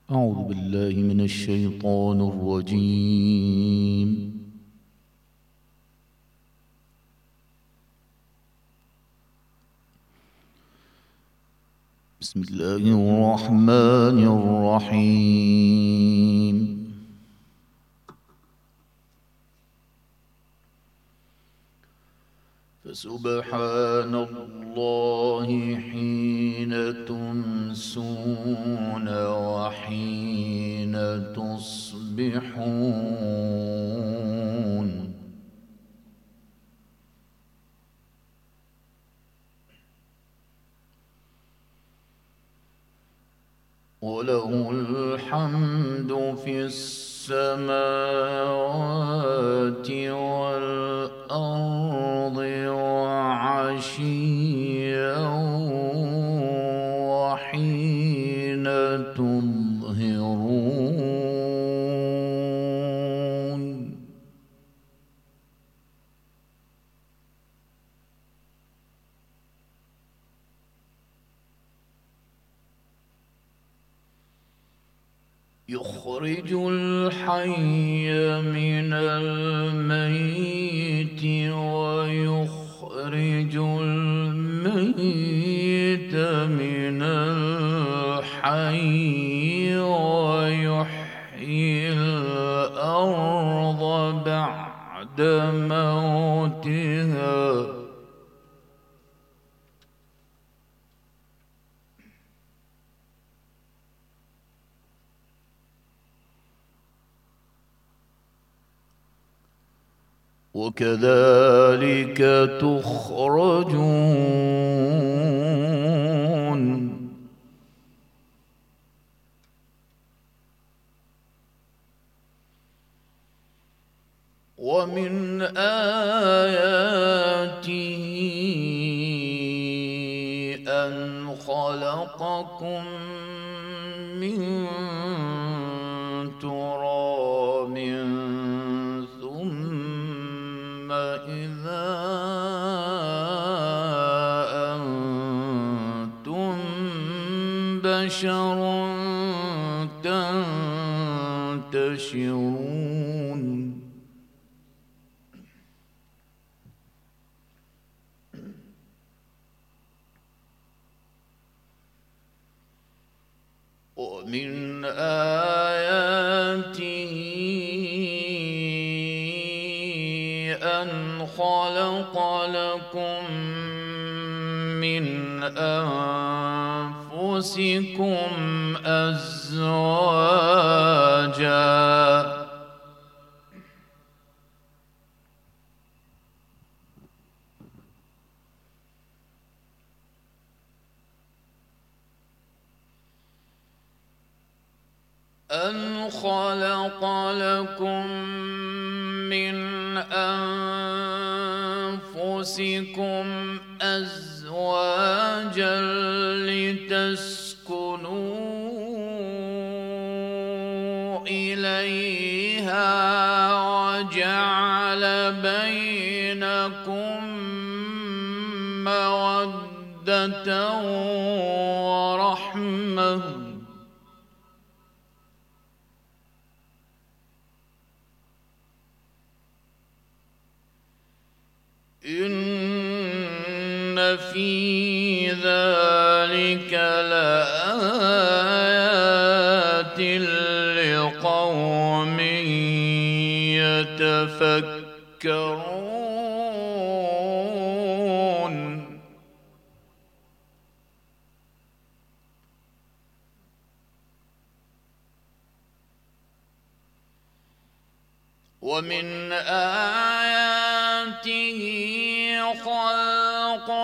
أعوذ بالله من الشيطان الرجيم. بسم الله الرحمن الرحيم. فسبحان الله حين تمسون وحين تصبحون. وله الحمد في السماوات والأرض وعشيا وحين تظهرون. يخرج الحي من الميت ويخرج الميت من الحي ويحيي الأرض بعد موتها. وكذلك تخرجون. ومن آياته أن خلقكم من تراب ثم إذا أنتم بشر تنتشرون. ومن آياته أن خلق لكم من أنفسكم أزواجا لتسكنوا إليها وجعل بينكم مودة ورحمة. إن في ذلك لآيات لقوم يتفكرون. ومن آياته خلق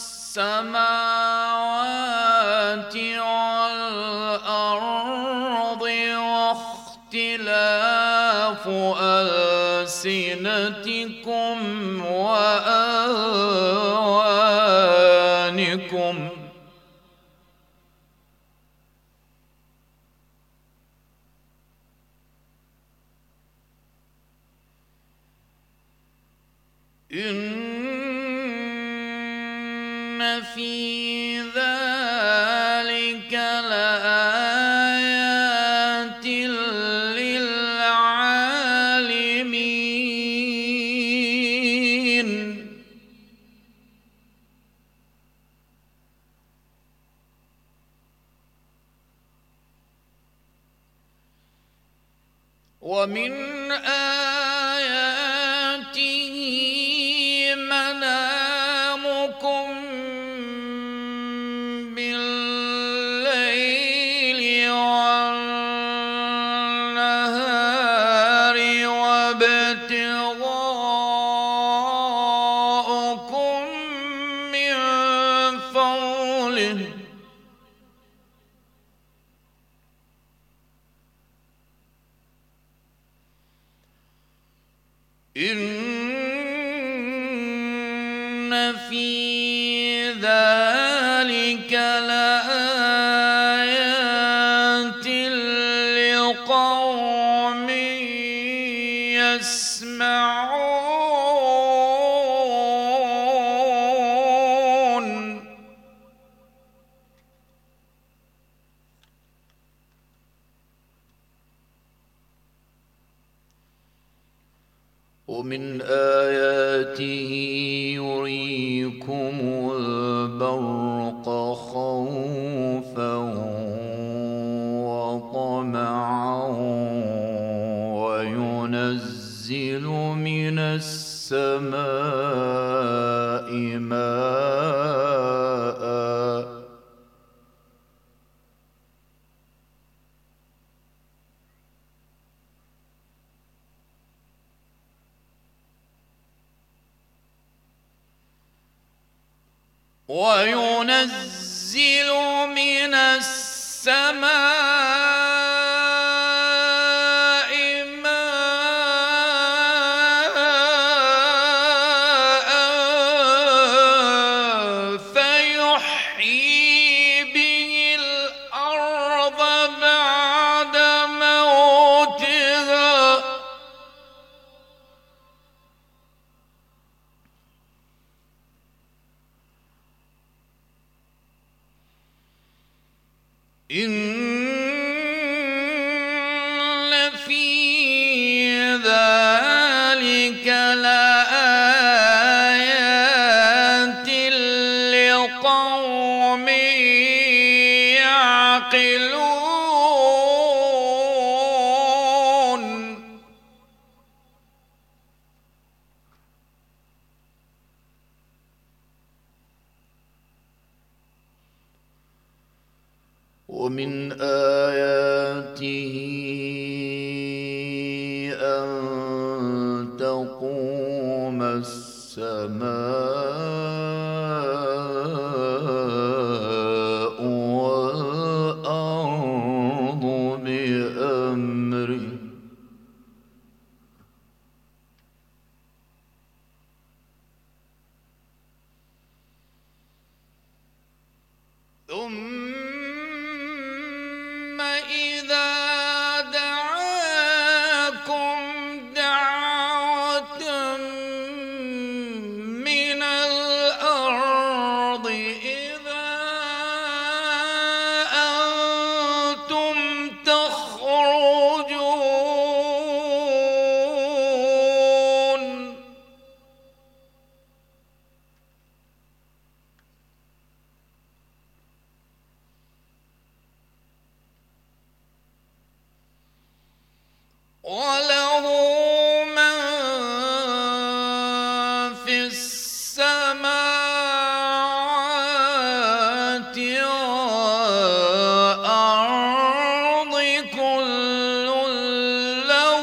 السماوات والأرض واختلاف ألسنتكم وألوانكم. إن في ذلك لآيات ومن آياته منامكم بالليل والنهار وابتغاؤكم من فضله إن في ذلك لآيات لقوم يسمعون ومن آياته يريكم البرق خوفا وطمعا وينزل من السماء ماء وينزل من السماء ماء فيحيي به الأرض بعد موتها إن في ذلك لآيات لقوم يعقلون ومن آياته أن تقوم السماء والأرض بأمره ثم إذا دعاكم دعوة من الأرض إذا أنتم تخرجون وله من في السماوات والأرض كل له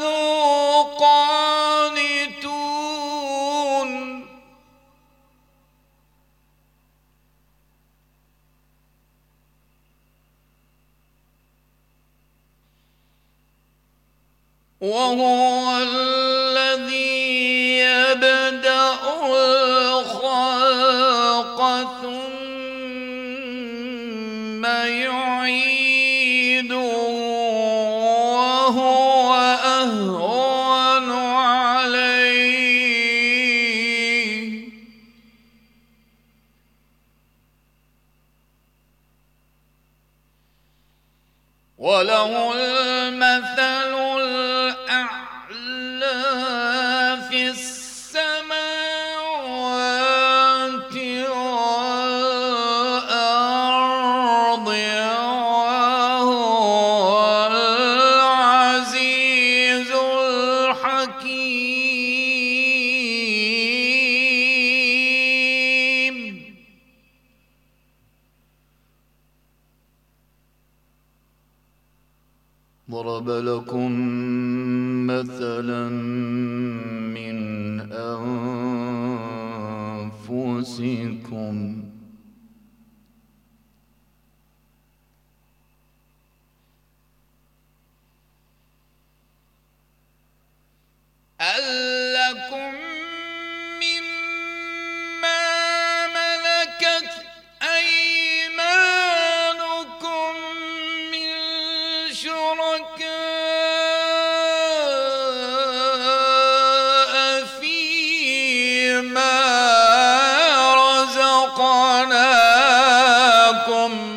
قانتون وهو الذي يبدأ الخلق ثم يعيده وهو أهون عليه وله المثل الأعلى في السماوات والأرض وهو العزيز ضرب لكم مثلا من أنفسكم هل لكم مما ملكت أيمانكم من شركاء فيما رزقناكم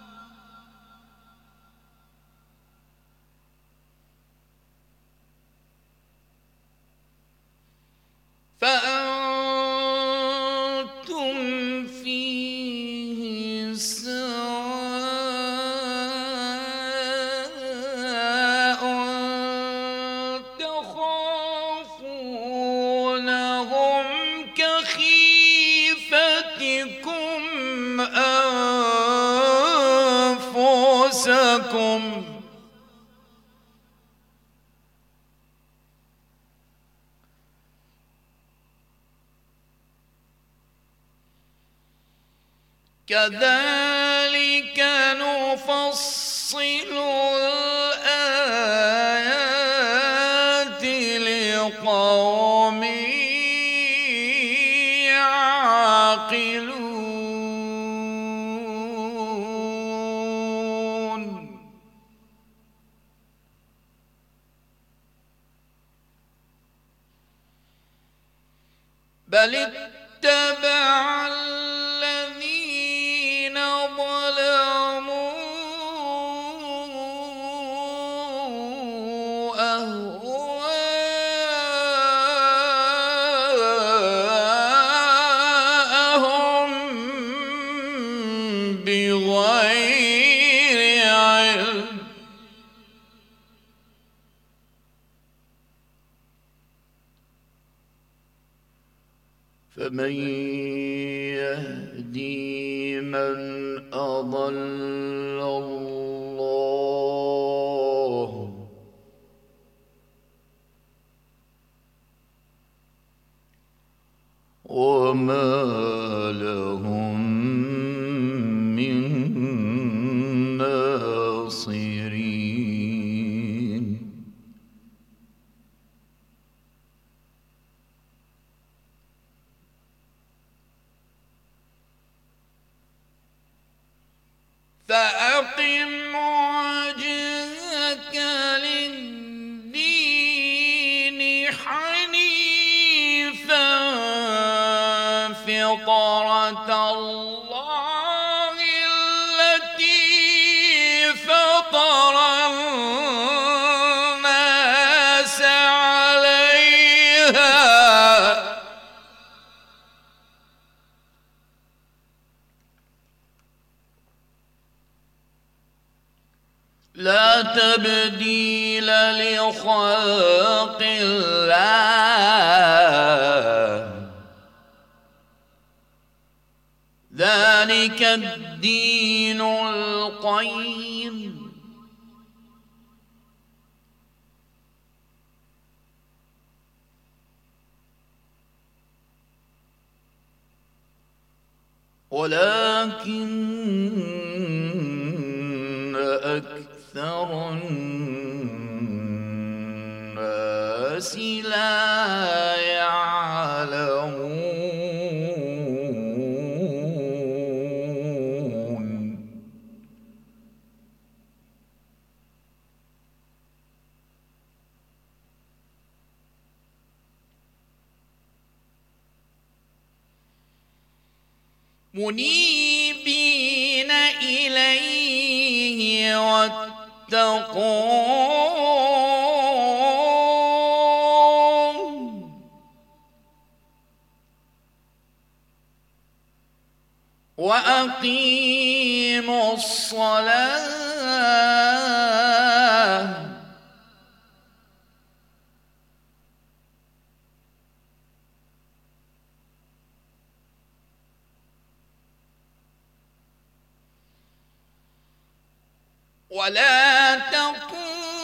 فأنتم فيه سواء تخافونهم كخيفتكم أنفسكم كذلك نفصل الآيات لقوم يعقلون بل اتبع الذين ظلموا أهواءهم بغير علم فمن يهدي من أضل الله وما لهم من ناصرين فأقم وجهك للدين حنيفا فطرة الله التي فطر الناس عليها لا تبديل لخلق الله ذلك الدين القيم ولكن أكثر الناس لا يعلمون منيبين إليه واتقون وأقيموا الصلاة ولا تكونوا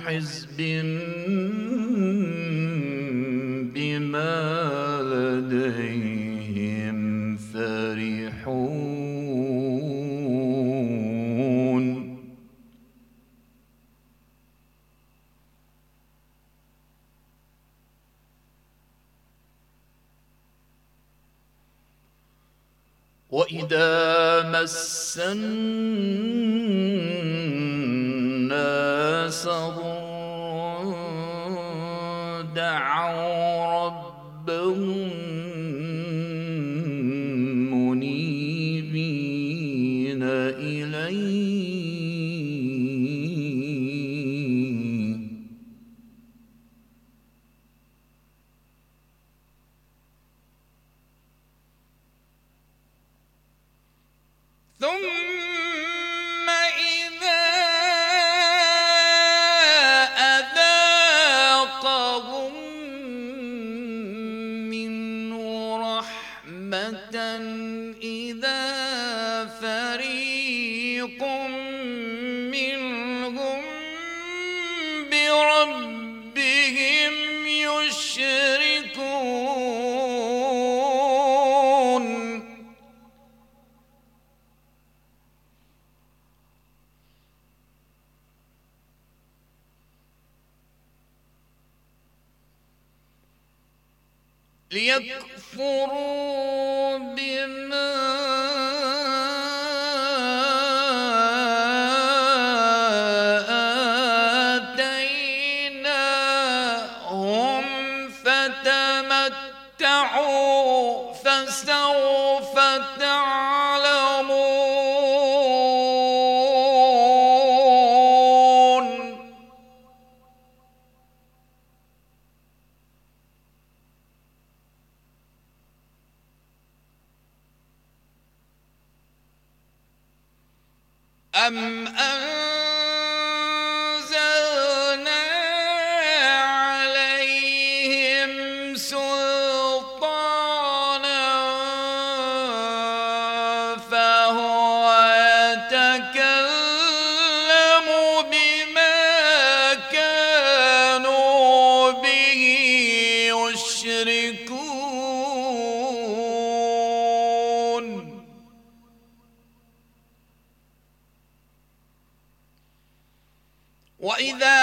حزب بما لديهم فرحون وإذا مس الناس ضر دعوا ربهم منيبين إليه ثم إذا أذاقهم منه رحمة إذا فريق منهم بربهم يشركون ليكفروا بما آتيناهم فتمتعوا فسوف تعلمون أم أنزلنا عليهم سلطانا فهو يتكلم بما كانوا به يشركون وإذا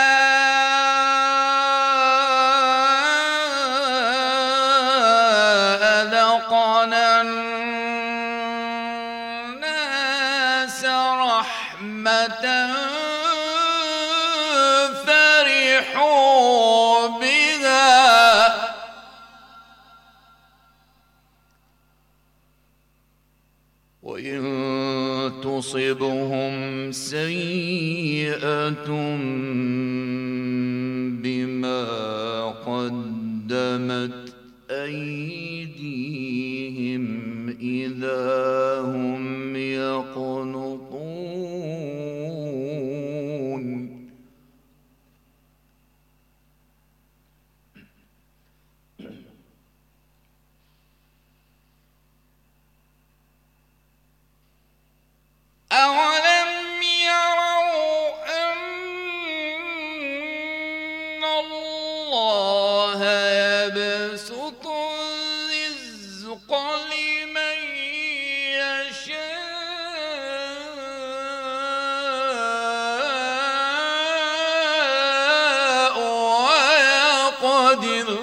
أذقنا الناس رحمة فرحوا بها وإن تصبهم سيئة بما قدمت أيديهم إذا هم يقنطون أولم يروا أن الله يبسط الرزق لمن يشاء ويقدر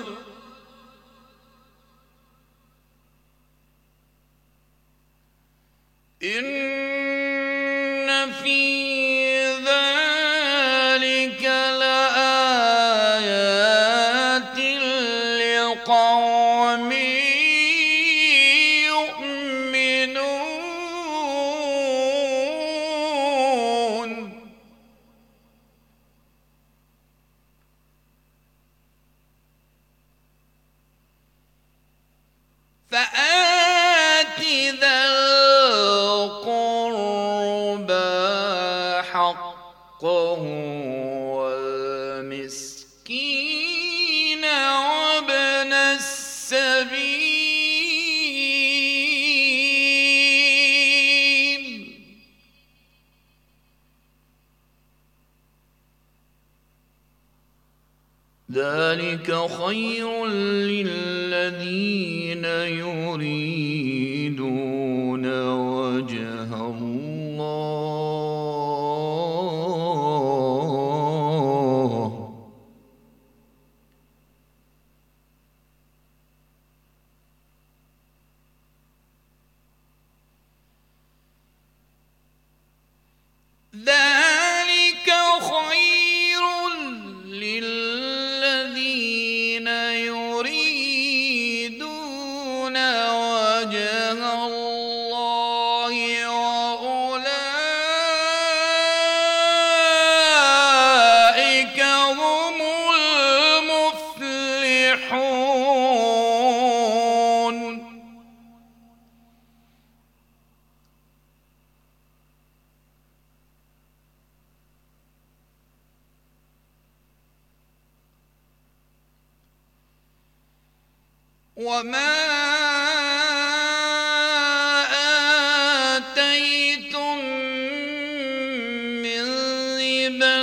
إن في ذلك لآيات لقوم يؤمنون فآت ذا القربى حقه والمسكين وابن السبيل ذلك خير للذين يريدون وجه الله. ذلك خير للذين يريدون وجه الله وأولئك هم المفلحون. وما آتيتم من ربا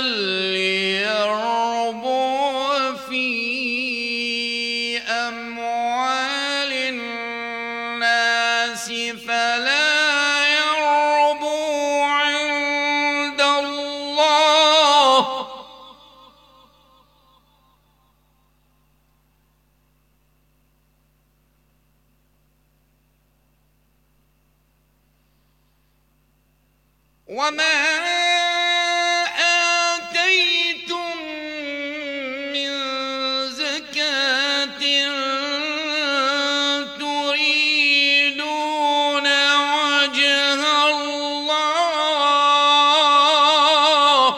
ليربو في أموال الناس فلا يربو عند الله. وما آتيتم من زكاة تريدون وجه الله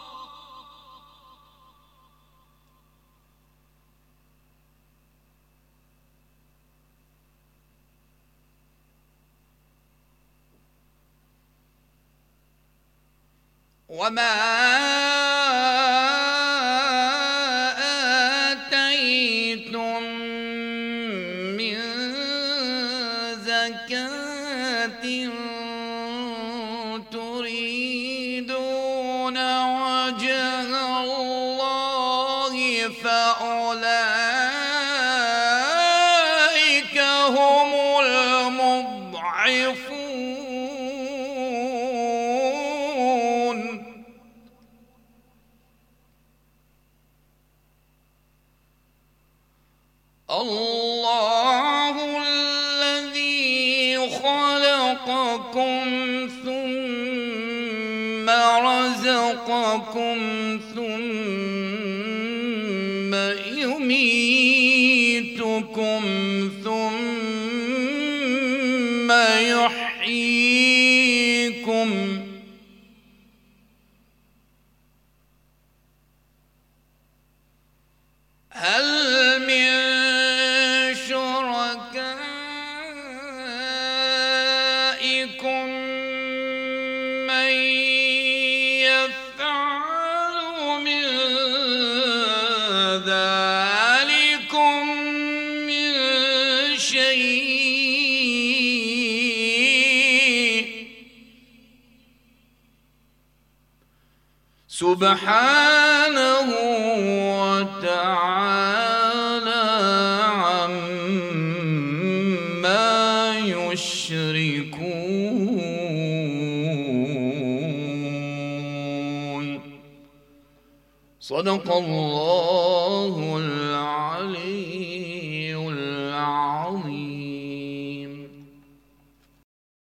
وما آتيتم من زكاة تريدون وجه الله فأولئك هم المضعفون. الله الذي خلقكم ثم رزقكم ثم يميتكم ثم يحييكم. هل من شركائكم من يفعل من ذلكم من شيء سبحانه وتعالى عما يشركون. صدق الله